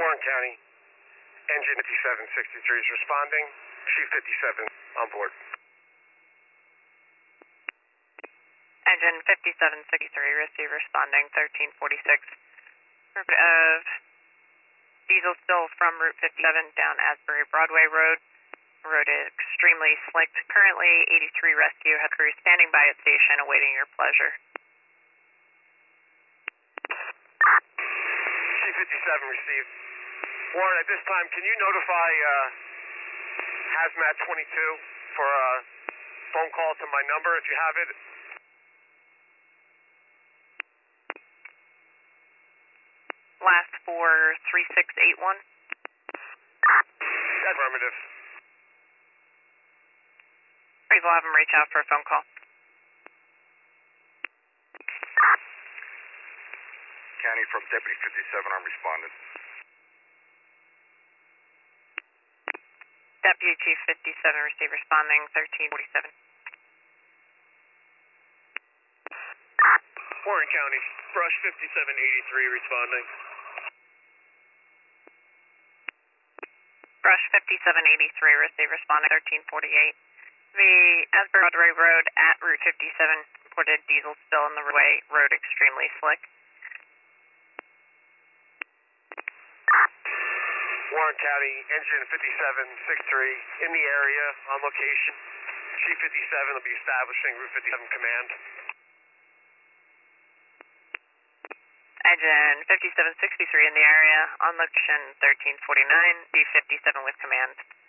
Warren County, engine 5763 is responding. Chief 57 on board. Engine 5763, receive responding 1346. Of diesel spill from Route 57 down Asbury Broadway Road. Road is extremely slick. Currently, 83 Rescue has crew standing by at station awaiting your pleasure. Chief 57 received. Warren, at this time, can you notify Hazmat 22 for a phone call to my number if you have it? Last for 3681. Affirmative. We'll have them reach out for a phone call. County from Deputy 57, I'm responding. Deputy Chief 57, receive responding 1347. Warren County, Brush 5783 responding. Brush 5783, receive responding 1348. The Asbury Broadway Road at Route 57 reported diesel spill in the roadway. Road extremely slick. Warren County, engine 5763 in the area on location. Chief 57 will be establishing Route 57 command. Engine 5763 in the area on location 1349. B57 with command.